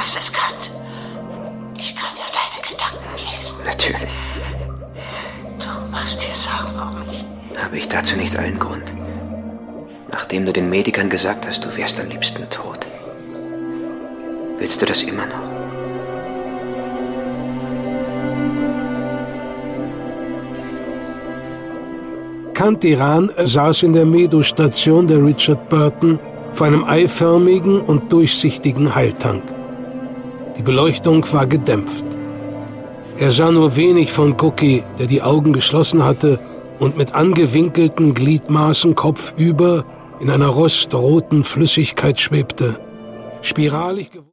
weiß es, Kant. Ich kann ja deine Gedanken lesen. Natürlich. Du machst dir Sorgen um mich. Habe ich dazu nicht allen Grund? Nachdem du den Medikern gesagt hast, du wärst am liebsten tot. Willst du das immer noch? Kant Iran saß in der Medo-Station der Richard Burton vor einem eiförmigen und durchsichtigen Heiltank. Die Beleuchtung war gedämpft. Er sah nur wenig von Cookie, der die Augen geschlossen hatte und mit angewinkelten Gliedmaßen kopfüber in einer rostroten Flüssigkeit schwebte. Spiralig